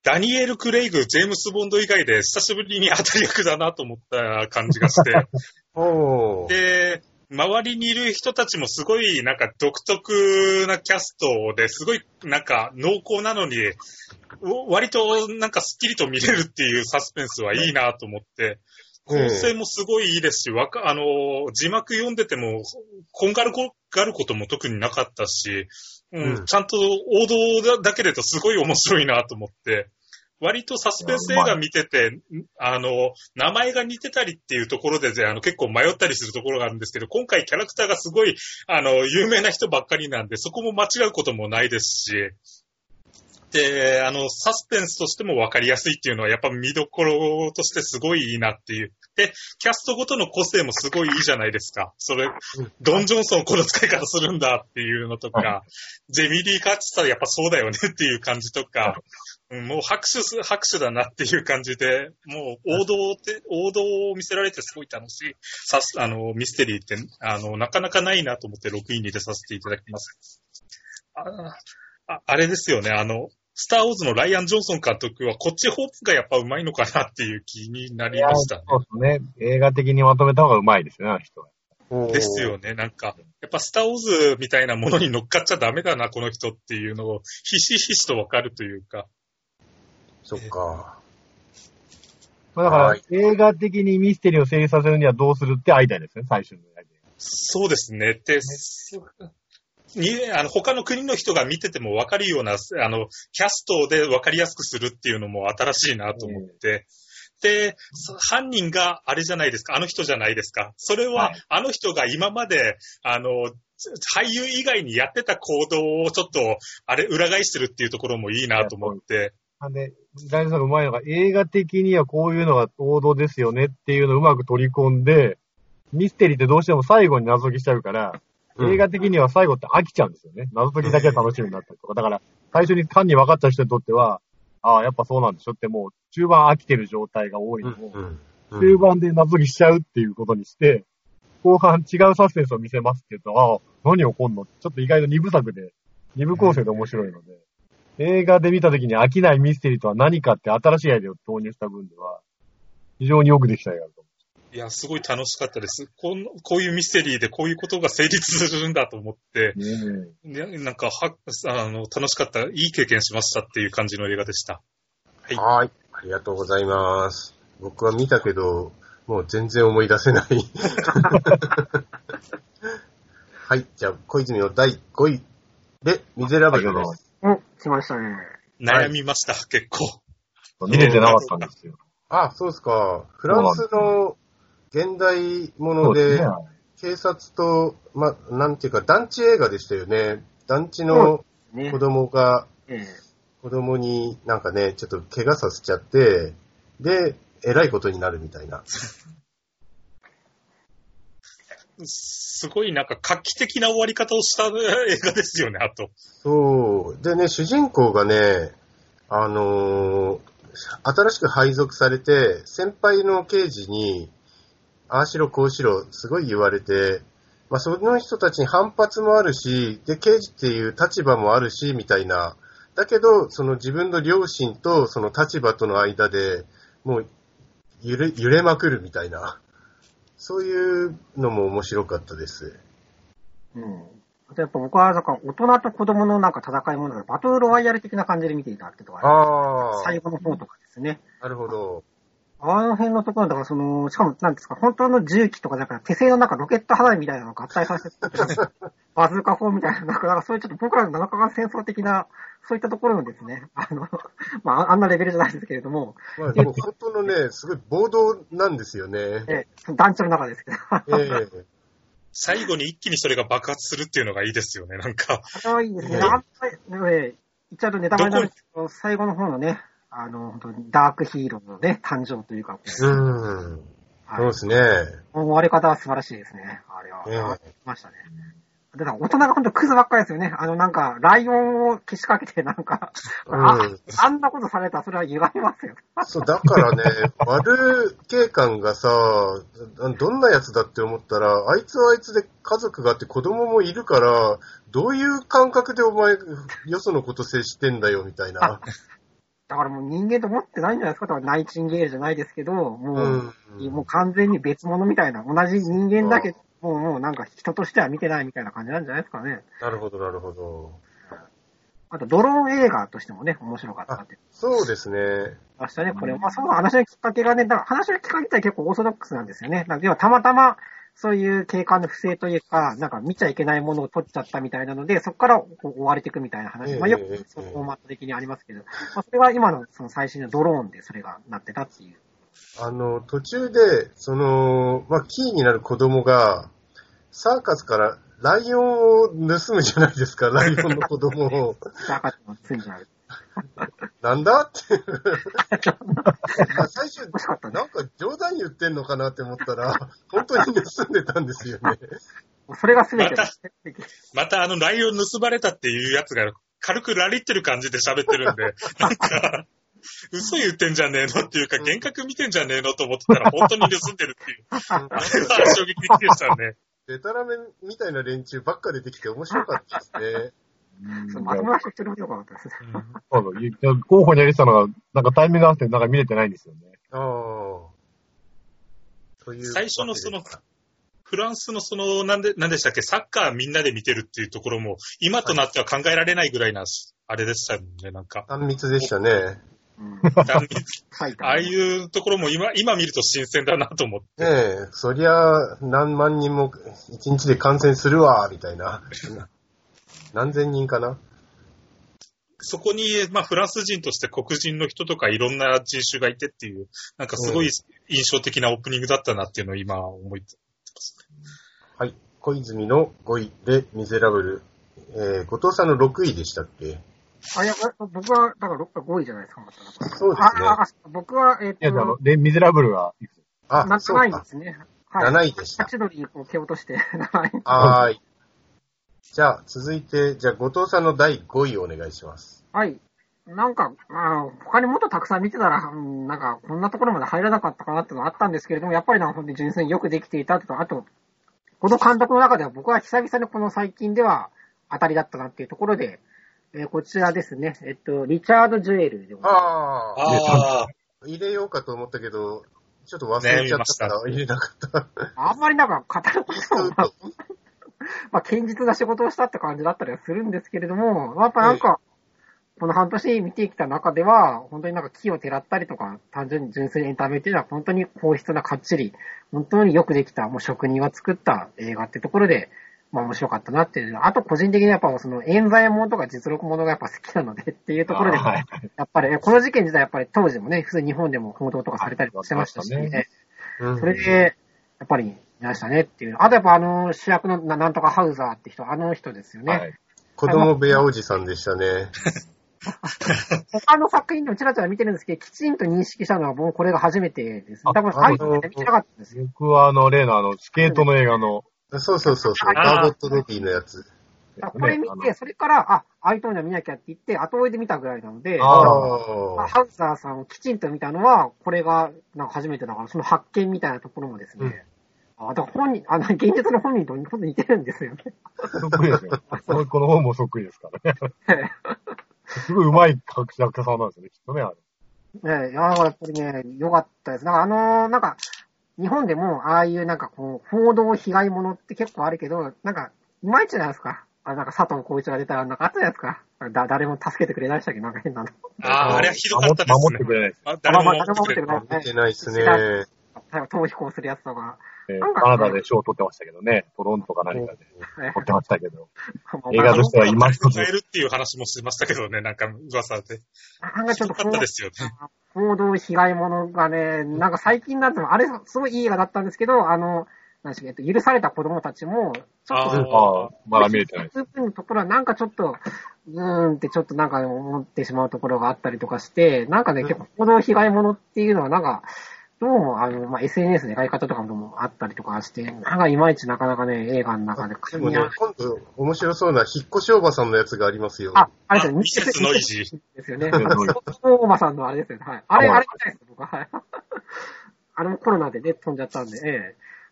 ダニエル・クレイグ、ジェームス・ボンド以外で久しぶりに当たり役だなと思った感じがして。 おー。 で、周りにいる人たちもすごいなんか独特なキャストですごいなんか濃厚なのに、割となんかスッキリと見れるっていうサスペンスはいいなと思って、構成もすごいいいですし、わか、あの、字幕読んでても、こんがらがることも特になかったし、うん、うん、ちゃんと王道だけでとすごい面白いなと思って、割とサスペンス映画見てて、あの、名前が似てたりっていうところで、あの、結構迷ったりするところがあるんですけど、今回キャラクターがすごい、あの、有名な人ばっかりなんで、そこも間違うこともないですし、で、あの、サスペンスとしても分かりやすいっていうのは、やっぱ見どころとしてすごいいいなっていう。で、キャストごとの個性もすごいいいじゃないですか。それ、ドン・ジョンソンこの使い方するんだっていうのとか、ジェミリー・カーチさんやっぱそうだよねっていう感じとか、もう拍手す、拍手だなっていう感じで、もう王道って、王道を見せられてすごい楽しい、さす、あの、ミステリーって、あの、なかなかないなと思ってろくいに入れさせていただきます。あ, あ, あれですよね、あの、スターウォーズのライアン・ジョンソン監督はこっち方がやっぱ上手いのかなっていう気になりましたね。 そうですね。映画的にまとめた方が上手いですよね、あの人は。 ですよね。なんか、やっぱスターウォーズみたいなものに乗っかっちゃダメだな、この人っていうのをひしひしとわかるというか。 そっか。 だから、映画的にミステリーを成立させるにはどうするってアイデアですね、最初のアイデア。 そうですね。で、ねにあの他の国の人が見てても分かるようなあのキャストで分かりやすくするっていうのも新しいなと思って、うん、で犯人があれじゃないですか、あの人じゃないですか。それは、はい、あの人が今まであの俳優以外にやってた行動をちょっとあれ裏返してるっていうところもいいなと思って。 で、大事なのがうまいのが映画的にはこういうのが王道ですよねっていうのをうまく取り込んで、ミステリーってどうしても最後に謎解きしちゃうから。映画的には最後って飽きちゃうんですよね。謎解きだけは楽しみになったりとか。だから、最初に単に分かった人にとっては、ああ、やっぱそうなんでしょってもう、中盤飽きてる状態が多いのを、中盤で謎解きしちゃうっていうことにして、後半違うサスペンスを見せますって言うと、ああ、何起こんのちょっと意外と二部作で、二部構成で面白いので、映画で見た時に飽きないミステリーとは何かって新しいアイデアを投入した分では、非常によくできた映画だと思う。 いや、すごい楽しかったです。こんこういうミステリーでこういうことが成立するんだと思って、うん、なんかはあの楽しかった、いい経験しましたっていう感じの映画でした。 はい。はい。ありがとうございます。僕は見たけど、もう全然思い出せない。はい。じゃあ、小泉のだいごいで、ミゼラブルです。 うん、来ましたね。 悩みました、はい、結構。 見れてなかったんですよ。 あ、そうですか。フランスの現代もので、ね、警察と、ま、なんていうか、団地映画でしたよね。団地の子供が、ね、子供になんかね、ちょっと怪我させちゃって、で、えらいことになるみたいな。 すごいなんか画期的な終わり方をした映画ですよね、あと。 そう。でね、主人公がね、あのー、新しく配属されて、先輩の刑事に、ああしろこうしろ、すごい言われて、まあその人たちに反発もあるし、で、刑事っていう立場もあるし、みたいな。だけど、その自分の両親とその立場との間で、もう揺れ、揺れまくるみたいな。そういうのも面白かったです。 うん。やっぱ僕は、なんか大人と子供のなんか戦いもので、バトルロワイヤル的な感じで見ていたってところがある。最後の方とかですね。 なるほど。 あの辺のところだから、その、しかも、なんですか、本当の銃器とかだから、手製のなんかロケット花火みたいなのを合体させて、バズーカ砲みたいな、なんか、なんかそういうちょっと僕らの七日間戦争的な、そういったところのですね、あの、まあ、あんなレベルじゃないですけれども。 まあ、でも本当のね、すごい暴動なんですよね。 ええ、団地の中ですけど。ええ。最後に一気にそれが爆発するっていうのがいいですよね、なんか。 あいいですね。あんまり、ね、言っちゃうとネタバレなんですけど、最後の方のね、あの、本当にダークヒーローのね、誕生というか。 うん。はい、そうですね。 終わり方は素晴らしいですね。あれは。えー、ましたね。で、大人が本当クズばっかりですよね。あの、なんか、ライオンをけしかけて、なんか、うん、あ、あんなことされたらそれは歪みますよ。 そう、だからね、悪警官がさ、どんなやつだって思ったら、あいつはあいつで家族があって子供もいるから、どういう感覚でお前、よそのこと接してんだよ、みたいな。 だからもう人間と思ってないんじゃないですか。だからナイチンゲールじゃないですけど、もう、 うん、 もう完全に別物みたいな、同じ人間だけど、もう、もうなんか人としては見てないみたいな感じなんじゃないですかね。 なるほど、なるほど。 あと、ドローン映画としてもね、面白かったって。 そうですね。 ましたね、これ。まあ、その話のきっかけがね、だから話のきっかけ自体結構オーソドックスなんですよね。だから要はたまたま、そういう警官の不正というか、なんか見ちゃいけないものを取っちゃったみたいなので、そこからこう追われていくみたいな話。 ええまあ、よくそのフォーマット的にありますけど、まあ、それが今のその最新のドローンでそれがなってたっていう。 あの、途中で、その、まあ、キーになる子供が、サーカスからライオンを盗むじゃないですか、ライオンの子供を。 赤ちゃんの罪になる。 なんだって。最初、 かったね、 なんか冗談言ってんのかなって思ったら、本当に盗んでたんですよね。 それが全てまた、またあのライオン盗まれたっていうやつが軽くラリってる感じで喋ってるんで、なんか、嘘言ってんじゃねえのっていうか、幻覚見てんじゃねえのと思ってたら本当に盗んでるっていう。あれは衝撃的でしたね。 デタラメみたいな連中ばっか出てきて面白かったですね。 そうまともな人一人もよかったですね。 そうだ、候補に入れてたのが、なんかタイミング合わせてなんか見れてないんですよね。 ああ。という。 最初のその、フランスのその、なんで、なんでしたっけ、サッカーみんなで見てるっていうところも、今となっては考えられないぐらいな、あれでしたよね、なんか。 断密でしたね。 うん、 断密。ああいうところも今、今見ると新鮮だなと思って。 ねえ、そりゃ、何万人も一日で感染するわ、みたいな。何千人かな。 そこに、まあ、フランス人として黒人の人とかいろんな人種がいてっていう、なんかすごい印象的なオープニングだったなっていうのを今思いてますね。 はい。小泉のごいでミゼラブル。えー、後藤さんのろくいでしたっけ？ あ、いや、僕は、だからごいじゃないですか、また。 そうですね。 ああ僕は、えっ、ー、と。 いや、あの、で、ミゼラブルは、 あ、 ななないですね。 はい。なないでした。 ハチドリを蹴落として、なない。 はーい。じゃあ、続いて、じゃあ、後藤さんのだいごいをお願いします。 はい。なんか、まあ、他にもっとたくさん見てたら、うん、なんか、こんなところまで入らなかったかなってのがあったんですけれども、やっぱりなんか本当に純粋によくできていたと、あと、この監督の中では僕は久々にこの最近では当たりだったなっていうところで、えー、こちらですね、えっと、リチャード・ジュエルでございます。 ああ。入れようかと思ったけど、ちょっと忘れちゃったから入れなかった。 あんまりなんか語ることは、まあ、堅実な仕事をしたって感じだったりはするんですけれども、やっぱなんか、この半年見てきた中では、本当になんか木をてらったりとか、単純に純粋にエンタメっていうのは本当に硬質なかっちり、本当によくできた、もう職人が作った映画ってところで、まあ面白かったなっていう。あと個人的にやっぱその冤罪ものとか実録ものがやっぱ好きなのでっていうところで、やっぱりこの事件自体やっぱり当時もね、普通に日本でも報道とかされたりしてましたし、ね、それで、やっぱり見ましたねっていう。あとやっぱあの主役のなんとかハウザーって人、あの人ですよね。はい、 子供部屋おじさんでしたね。 他の作品でもちらちら見てるんですけど、きちんと認識したのはもうこれが初めてです。多分、あいつ見てなかったんですよ。 僕はあの、例のあの、スケートの映画の。 そうそうそうそう、ガーボット・ロビーのやつ。 これ見て、それから、あ、アイトーニャ見なきゃって言って、後追いで見たぐらいなので、 あハウザーさんをきちんと見たのは、これがなんか初めてだから、その発見みたいなところもですね、うん、あ、だから本人、あの、現実の本人とほんと似てるんですよね。 そっくりですよ。この本もそっくりですからね。すごい上手い役者さんなんですよね、きっとね、あれ。ねえ、いや、やっぱりね、良かったです。なんかあのー、なんか、日本でも、ああいうなんかこう、報道被害者って結構あるけど、なんか、いまいちじゃないですか。あ、なんか佐藤浩市が出たら、なんかあったじゃないですか。だ、誰も助けてくれないでしたっけ、なんか変なの。 ああ、あれはひどかったですね。 守ってくれないです。 あ、誰も守ってくれない。 守ってないですね。 逃避行するやつとか。 えー、カナダで賞を取ってましたけどね。トロントか何かで取ってましたけど。映画としては今一つ。 変えるっていう話もしましたけどね、なんか噂で。 なんかちょっとひどかったですよね。 報道被害者がね、なんか最近なんても、あれすごいいい映画だったんですけど、あの、何しか、許された子供たちも、ちょっと、あまだ見えてない。 そういうところはなんかちょっと、うーんってちょっとなんか思ってしまうところがあったりとかして、なんかね、結構報道被害者っていうのはなんか、どうも、あの、まあ、エスエヌエス で描き方とかもあったりとかして、なんかいまいちなかなかね、映画の中で。 でもね、今度面白そうな引っ越しおばさんのやつがありますよ。 あ、あれですよね。 ミセスノイジー。 ですよね。引っ越しおばさんのあれですよね。はい。あれ、あれみたいです、僕は。はい。あれもコロナでね、飛んじゃったんで、ええ。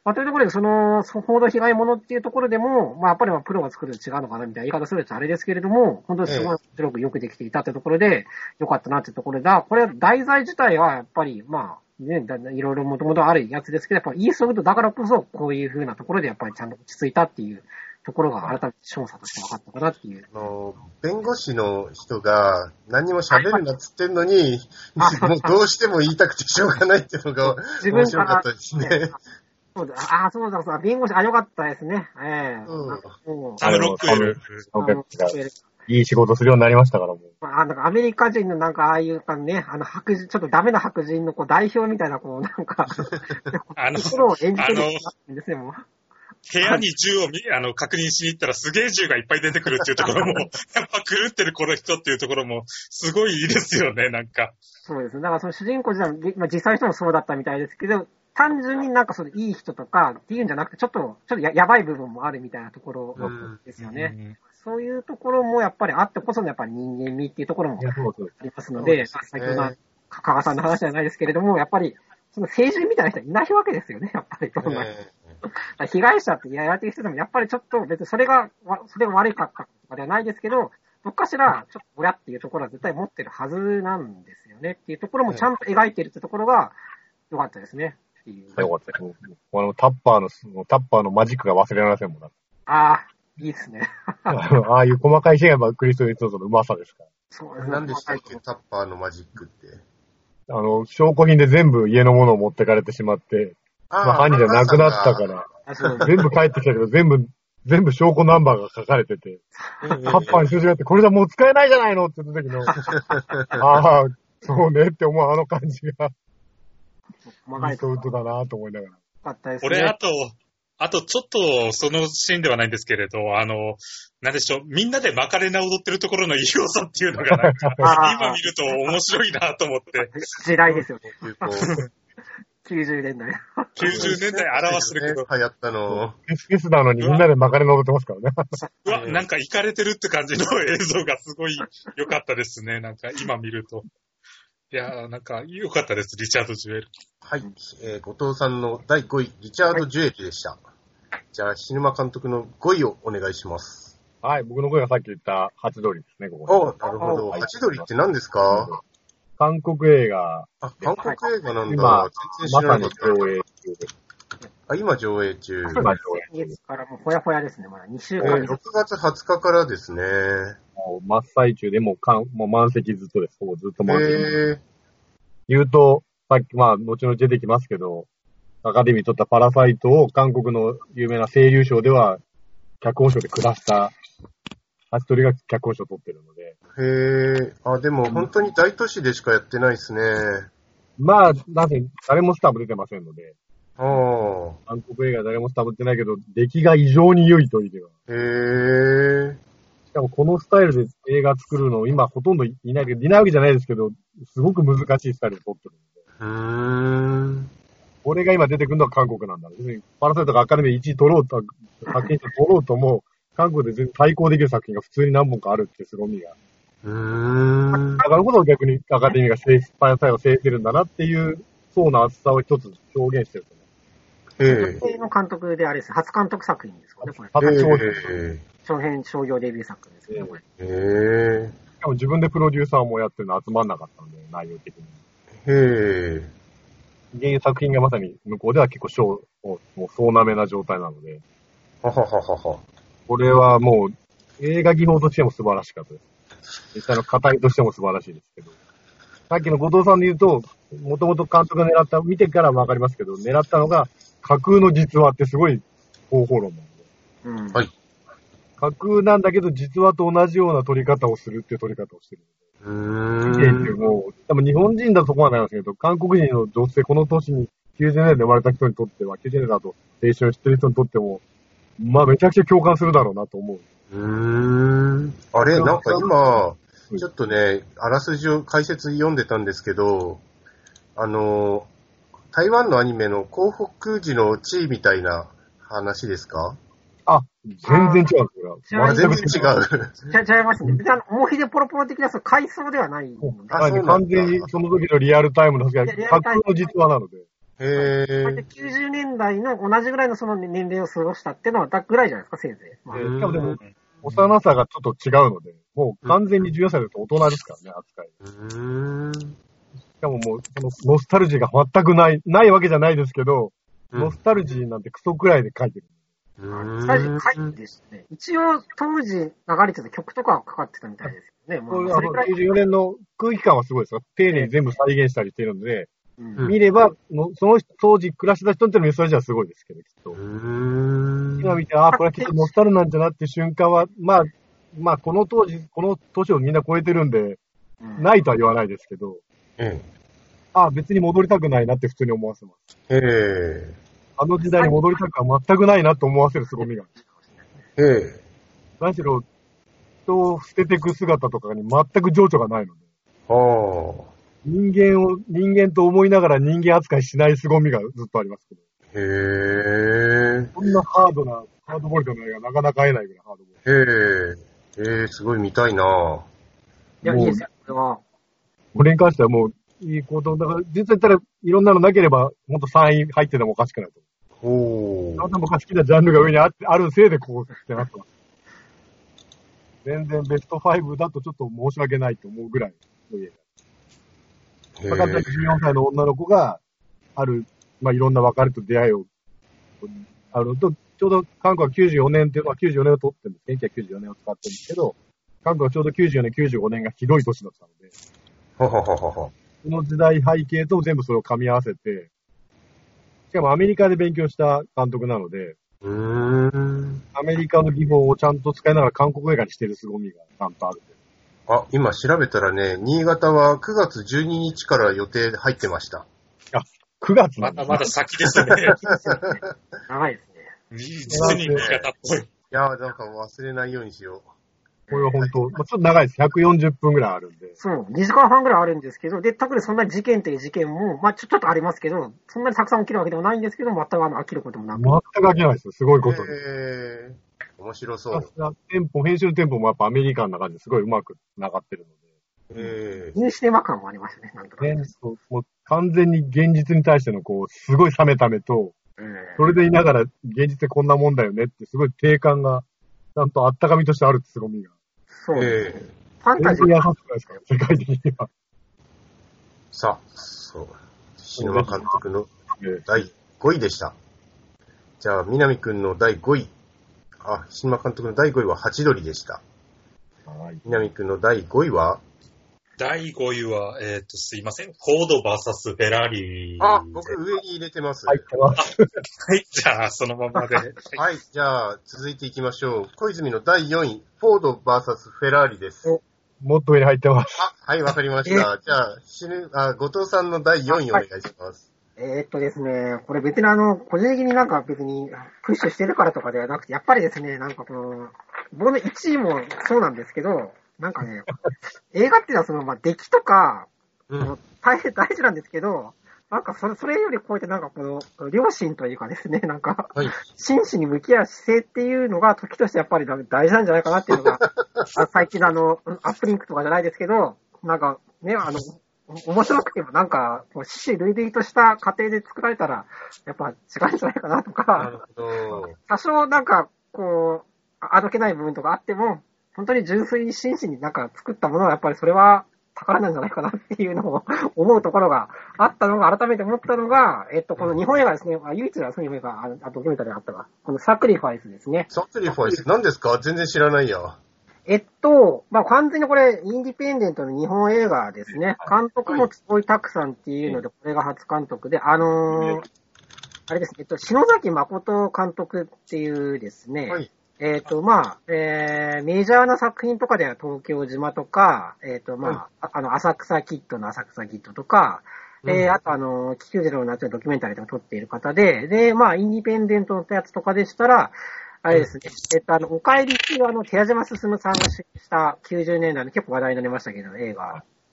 まあ、というところで、その、報道被害者っていうところでも、まあ、やっぱりまあプロが作ると違うのかなみたいな言い方するとあれですけれども、本当にすごい面白くよくできていたってところで、よかったなってところだ。これ、題材自体はやっぱり、まあ、ね、いろいろもともとあるやつですけど、やっぱりイーストウッドだからこそ、こういう風なところでやっぱりちゃんと落ち着いたっていうところが改めて調査として分かったかなっていう。 あの、弁護士の人が何も喋るなっつってんのに、もうどうしても言いたくてしょうがないっていうのが面白かったですね。 そうだ、ああ、そうだ、そうだ、弁護士、あ、よかったですね。ええー。 うん。サムロックウェル。 いい仕事するようになりましたからもう。 あ、なんかアメリカ人のなんかああいうかね、あの白人、ちょっとダメな白人のこう代表みたいなこうなんか、 あの、 ところを演じてるんですね、もう。 部屋に銃をあの確認しに行ったらすげえ銃がいっぱい出てくるっていうところも、やっぱ狂ってるこの人っていうところも、すごいいいですよね、なんか。 そうですね。だからその主人公自体、まあ、実際の人もそうだったみたいですけど、単純になんかそのいい人とかっていうんじゃなくて、ちょっと、ちょっと や, やばい部分もあるみたいなところですよね。うんうん、そういうところもやっぱりあってこそのやっぱり人間味っていうところもありますので、先ほどの加賀さんの話じゃないですけれども、やっぱりその成人みたいな人はいないわけですよね、やっぱり。どんな被害者ってやられてる人でも、やっぱりちょっと別にそれが、それが悪かったとかではないですけど、どっかしら、ちょっと親っていうところは絶対持ってるはずなんですよねっていうところもちゃんと描いてるってところが良かったですね。っていう。 よかったです。あの、タッパーの、タッパーのマジックが忘れられませんもんな。 ああ、いいですね。 ああいう細かいシーンがクリストリートのうまさですから。 そうですね。何でしたっけ、タッパーのマジックって。 あの、証拠品で全部家のものを持ってかれてしまって、まあ、犯人じゃなくなったから、全部帰ってきたけど、全部、全部証拠ナンバーが書かれてて、タッパーに数字があって、これじゃもう使えないじゃないのって言った時の、ああ、そうねって思うあの感じが、いいソウトだなと思いながら。 これ、あと、あとちょっとそのシーンではないんですけれど、あの、なんでしょう、みんなでマカレナ踊ってるところのいい要素っていうのがなんか、今見ると面白いなと思って。 時代ですよね。きゅうじゅうねんだい。 きゅうじゅうねんだい表してるけど。 流行ったの。 フェスフェスなのにみんなでマカレナ踊ってますからね。 うわ、なんかイカれてるって感じの映像がすごい良かったですね。なんか今見ると。いやー、なんか良かったです、リチャード・ジュエル。 はい、えー、後藤さんのだいごい、リチャード・ジュエルでした。はい、じゃあ、菱沼監督のごいをお願いします。 はい、僕のごいはさっき言ったハチドリですね、ここ。 あ、なるほど。ハチドリって何ですか？ 韓国映画。 あ、韓国映画なんだ。 今、 全然知らなかった。 まさに上映中です。 あ、今上映中。 今上映中。からもうほやほやですね、まだにしゅうかん。 えー、ろくがつはつかからですね。 もう真っ最中でもうかん、もう満席ずっとです。ほぼずっと満席。 えー、 言うと、さっき、まあ、後々出てきますけど、アカデミー取ったパラサイトを韓国の有名な声優賞では、脚本賞で下したハチドリが脚本賞を取ってるので。 へえ、あ、でも本当に大都市でしかやってないですね。 まあ、なんせ誰もスターも出てませんので。 ああ。 韓国映画誰もスターも出てないけど、出来が異常に良いという意味では。 へえ。 しかもこのスタイルで映画作るの今ほとんどいないけど、いないわけじゃないですけど、すごく難しいスタイルで撮ってるので。うーん。 これが今出てくるのは韓国なんだ。別にパラサイトがアカデミーいちい取ろうと、作品と取ろうとも、韓国で全然対抗できる作品が普通に何本かあるって凄みが。 うーん。 だからこそ逆にアカデミーがパラサイトを制してるんだなっていう層の厚さを一つ表現してると思う。ええ。の監督であれです。初監督作品ですよね、これ。 初長編。長編商業デビュー作ですね、これ。 へえ。 しかも自分でプロデューサーもやってるの集まんなかったんで、内容的に。 へえ。 原作品がまさに向こうでは結構賞をもう総なめな状態なので。 ははははは。 これはもう映画技法としても素晴らしかったです。実際の語りとしても素晴らしいですけど。さっきの後藤さんで言うと、もともと監督が狙った、見てからわかりますけど、狙ったのが架空の実話ってすごい方法論なんで。 うん。はい。 架空なんだけど実話と同じような撮り方をするっていう撮り方をしてる。 うーん。 見ていても、多分日本人だとそこはないんですけど、韓国人の女性、この年にきゅうじゅうねんだいで生まれた人にとっては、きゅうじゅうねんだいだと青春を知ってる人にとっても、まあめちゃくちゃ共感するだろうなと思う。 うーん。あれ、なんか今、ちょっとね、あらすじを解説読んでたんですけど、あの、台湾のアニメの幸福時の地位みたいな話ですか？ あ、全然違うんですよ。 あ、全然違う。 違いますね。別にあの、モヒデポロポロ的なその回想ではない。 あ、そう完全にその時のリアルタイムの話が架空の実話なので。 へー。 きゅうじゅうねんだいの同じぐらいのその年齢を過ごしたっていうのは、だぐらいじゃないですか、せいぜい。まあ、 しかもでも、幼さがちょっと違うので、もう完全にじゅうよんさいだと大人ですからね、扱い。 うーん。 しかももう、そのノスタルジーが全くない、ないわけじゃないですけど、 うんノスタルジーなんてクソくらいで書いてる。 うーんスタジオ書いてですね。一応、当時流れてた曲とかはかかってたみたいですよね。もう、 こういうそれくらいきゅうじゅうよねんの空気感はすごいですよ。丁寧に全部再現したりしてるので、 うん見ればの、その当時暮らしてた人にとってのメッセージはすごいですけど、きっと。 うーん。 今見て、ああ、これはきっとノスタルなんじゃなっていう瞬間は、まあ、まあ、この当時、この年をみんな超えてるんで、 うんないとは言わないですけど、 えああ、別に戻りたくないなって普通に思わせます。 え。えあの時代に戻りたくは全くないなと思わせる凄みが。 え。ええ。 何しろ、人を捨てていく姿とかに全く情緒がないので、 はあ。 人間を、人間と思いながら人間扱いしない凄みがずっとありますけど、 へえ。 こんなハードな、ハードボイルドな映画なかなか会えないぐらいハードボイルド。 へえ。ええ、すごい見たいないや、 もういいですよ、これは。 これに関してはもう、いいこと、だから、実は言ったらいろんなのなければ、ほんとさんい入っててもおかしくないと思う。 ほあなたも好きなジャンルが上にあってあるせいでこうってなってます。全然ベストごだとちょっと申し訳ないと思うぐらいの映う。 画。だからじゅうよんさいの女の子が、ある、まあ、いろんな別れと出会いを、あると、ちょうど韓国はきゅうじゅうよねんっていうのはきゅうじゅうよねんを取ってるんです。せんきゅうひゃくきゅうじゅうよねんを使ってるんですけど、韓国はちょうどきゅうじゅうよねん、きゅうじゅうごねんがひどい年だったので、 ははははは。 その時代背景と全部それを噛み合わせて、しかもアメリカで勉強した監督なので、 うーん。 アメリカの技法をちゃんと使いながら韓国映画にしてる凄みがちゃんとあるんで。 あ、今調べたらね、新潟はくがつじゅうににちから予定入ってました。 くがつなんだまだまだ先ですね。 長いですね。 実に新潟っぽい。 いやー、なんか忘れないようにしよこれは本当、まあ、ちょっと長いです。ひゃくよんじゅっぷんぐらいあるんで。 そう、にじかんはんぐらいあるんですけど、で、特にそんな事件という事件も、まあちょ、ちょっとありますけど、そんなにたくさん起きるわけでもないんですけど、全くあの飽きることもなく。 全く飽きないですよ。すごいうへことで。 えー、面白そう。 テンポ、編集テンポもやっぱアメリカンな感じですごいうまく繋がってるえニューシネマ感もありましたね、なんとか。 ので。ね、そうもう完全に現実に対してのこう、すごい冷めた目と、 うんそれでいながら現実ってこんなもんだよねってすごい定感が、ちゃんとあったかみとしてあるって凄みが。 そうー、 ですね。 えファンタ全然優しジーくないですか世界的には。 ー、さあ、そう。篠間監督のえだいごいでした。じゃあ、南くんのだいごい。あ、篠間監督のだいごいはハチドリでした。 はい。 南くんのだいごいはだいごいは、えっ、と、すいません。フォード ブイエス フェラーリ。 あ、僕上に入れてます。 入ってます。 はい、じゃあ、そのままで。はいはい、じゃあ、続いていきましょう。小泉のだいよんい、フォード ブイエス フェラーリです。 おもっと上に入ってます。 あ、はい、わかりました。じゃあ、死ぬ、あ、後藤さんのだいよんいお願いします。 えーっとですね、これ別にあの、個人的になんか別にプッシュしてるからとかではなくて、やっぱりですね、なんかこの、僕のいちいもそうなんですけど、なんかね、映画っていうのはその、まあ、出来とか、 うん。 大変大事なんですけど、なんかそれ、それより超えてなんかこの、良心というかですね、なんか、 はい。 真摯に向き合う姿勢っていうのが時としてやっぱり大事なんじゃないかなっていうのが、あ最近のあの、アップリンクとかじゃないですけど、なんかね、あの、面白くてもなんか、こう、死死類類とした過程で作られたら、やっぱ違うんじゃないかなとなるか、 ほど。 多少なんか、こう、あどけない部分とかあっても、本当に純粋に真摯になんか作ったものはやっぱりそれは宝なんじゃないかなっていうのを思うところがあったのが、改めて思ったのが、えっと、この日本映画ですね、あ唯一のそういう映画、ああドキュメンタリーがあったわ。このサクリファイスですね。 サクリファイス、何ですか？全然知らないや。 えっと、まあ、完全にこれ、インディペンデントの日本映画ですね。監督も坪井拓さんっていうので、これが初監督で、あのー、あれですね、えっと、篠崎誠監督っていうですね、 はい。 えっと、まあ、えー、メジャーな作品とかでは東京島とか、えっと、まあ、あの、浅草キッドの浅草キッドとか、えー、あとあの、気球ゼロの夏のドキュメンタリーとか撮っている方で、で、まあ、インディペンデントのやつとかでしたら、あれですね、えっと、あの、お帰りっていうあの、寺島進さんが出演したきゅうじゅうねんだいの結構話題になりましたけど、映画。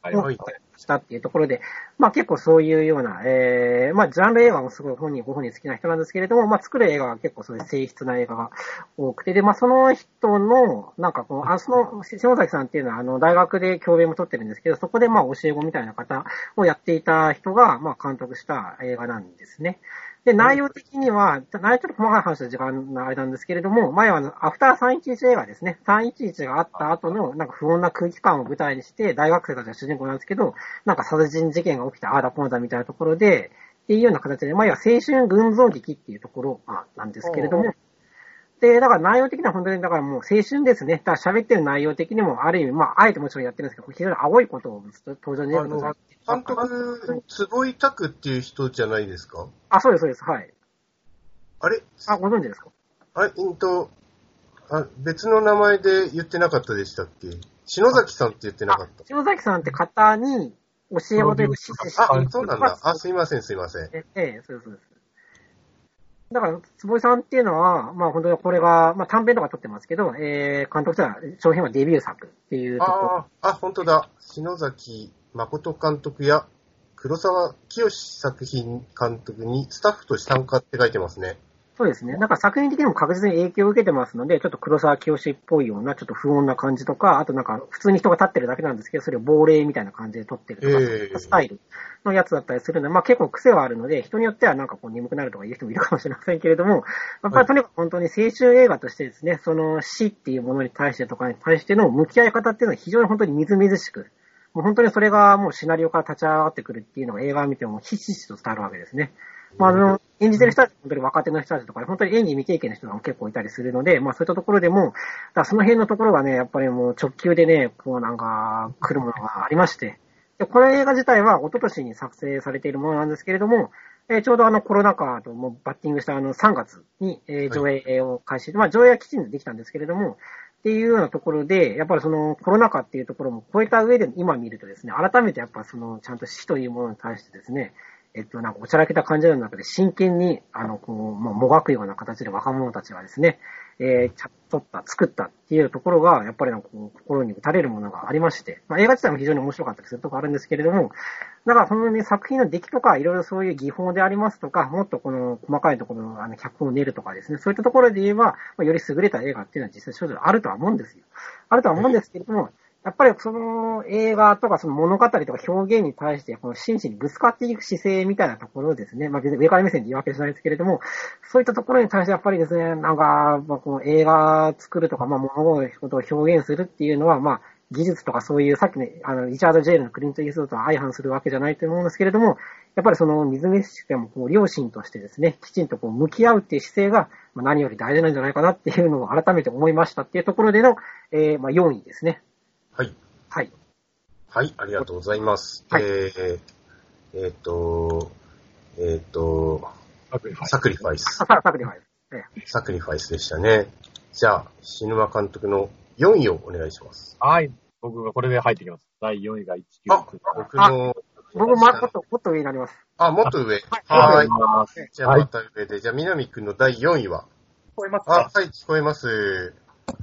はいはい。 したっていうところで、まあ結構そういうような、えー、まあジャンル映画もすごい本人ご本人好きな人なんですけれども、まあ作る映画は結構そういう静質な映画が多くて、で、まあその人の、なんかこの、あ、その、篠崎さんっていうのはあの大学で教鞭も取ってるんですけど、そこでまあ教え子みたいな方をやっていた人が、まあ監督した映画なんですね。で、内容的には、内容ちょっと細かい話の時間のあれなんですけれども、前はあの、アフターさんいちいち映画ですね。さんいちいちがあった後の、なんか不穏な空気感を舞台にして、大学生たちが主人公なんですけど、なんか殺人事件が起きた、ああだこうだみたいなところで、っていうような形で、まあ、要は青春群像劇っていうところなんですけれども、で、だから内容的には本当に、だからもう青春ですね。だから喋ってる内容的にも、ある意味、まあ、あえてもちろんやってるんですけど、非常に青いことを登場に入れることが監督、坪井拓っていう人じゃないですか？ あ、そうです、そうです、はい。 あれあ、ご存知ですか？ あれ、うんと、あ、別の名前で言ってなかったでしたっけ？篠崎さんって言ってなかった。 篠崎さんって方に教え子で指示して、 あ、そうなんだ。あ、すいません、すいません。 ええ、そうです、そうです。だから、坪井さんっていうのは、まあ本当にこれが、まあ短編とか撮ってますけど、えー、監督とは、長編はデビュー作っていうところ。 ああ、あ、本当だ。篠崎誠監督や黒沢清作品監督にスタッフとして参加って書いてますね。 そうですね。なんか作品的にも確実に影響を受けてますので、ちょっと黒沢清っぽいような、ちょっと不穏な感じとか、あとなんか普通に人が立ってるだけなんですけど、それを亡霊みたいな感じで撮ってるとか、えー、スタイルのやつだったりするので、まあ結構癖はあるので、人によってはなんかこう眠くなるとか言う人もいるかもしれませんけれども、やっぱりとにかく本当に青春映画としてですね、その死っていうものに対してとかに対しての向き合い方っていうのは非常に本当にみずみずしく、もう本当にそれがもうシナリオから立ち上がってくるっていうのが映画を見てもひしひしと伝わるわけですね。まあ、あの、演じてる人たち、本当に若手の人たちとか、本当に演技未経験の人が結構いたりするので、まあそういったところでも、だからその辺のところがね、やっぱりもう直球でね、こうなんか来るものがありまして、でこの映画自体は一昨年に作成されているものなんですけれども、えー、ちょうどあのコロナ禍ともうバッティングしたあのさんがつに、えー、上映を開始、はい、まあ上映はきちんとできたんですけれども、っていうようなところで、やっぱりそのコロナ禍っていうところも超えた上で今見るとですね、改めてやっぱそのちゃんと死というものに対してですね、えっと、なんかおちゃらけた感じの中で真剣に、あの、こう、もうもがくような形で若者たちがですね、えー、ちゃっとった、作ったっていうところが、やっぱりなんかこう、心に打たれるものがありまして、まあ映画自体も非常に面白かったりするところあるんですけれども、だからそのね、作品の出来とか、いろいろそういう技法でありますとか、もっとこの細かいところの、あの、脚本を練るとかですね、そういったところで言えば、まあ、より優れた映画っていうのは実際正直あるとは思うんですよ。あるとは思うんですけれども、やっぱりその映画とかその物語とか表現に対してこの真摯にぶつかっていく姿勢みたいなところですね。まあ別に上から目線で言い訳しないですけれども、そういったところに対してやっぱりですね、なんか、まあこの映画作るとか、まあ物事を表現するっていうのは、まあ技術とかそういうさっきね、あの、リチャード・ジェールのクリント・イーストウッドとは相反するわけじゃないと思うんですけれども、やっぱりその水目しくもこう両親としてですね、きちんとこう向き合うっていう姿勢が、まあ、何より大事なんじゃないかなっていうのを改めて思いましたっていうところでの、えー、まあよんいですね。 はい。 はい。 はい、ありがとうございます。 はい、 えー、えー、と、えっ、ー、と、サクリファイス。 サクリファイス。 サクリファイスでしたね。じゃあ、死沼監督のよんいをお願いします。 はい。僕がこれで入ってきます。だいよんいがいちきゅうきゅう。 あ、僕の。 僕ももっと、もっと上になります。 あ、もっと上。はい。はい、じゃあ、また上で。じゃあ、南くんのだいよんいは。 聞こえますか？ あ、はい、聞こえます。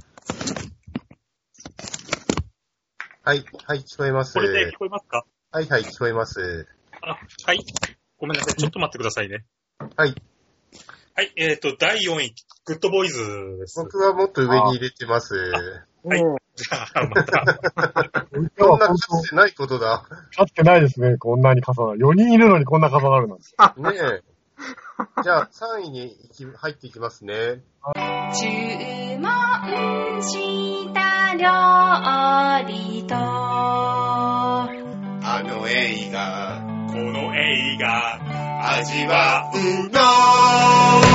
はい、はい、聞こえます。 これで聞こえますか？ はい、はい、聞こえます。 あ、はい。ごめんなさい。ちょっと待ってくださいね。 はい。 はい、えっ、ー、と、だいよんい、グッドボーイズです。 僕はもっと上に入れてます。 はい。じゃあ、また。 こんなかつてないことだ。 かつてないですね。こんなに重なる。よにんいるのにこんな重なるなんです。 ねえ。じゃあ、さんいに入っていきますね。 注文した料理と、 あの映画、 この映画、 味わうの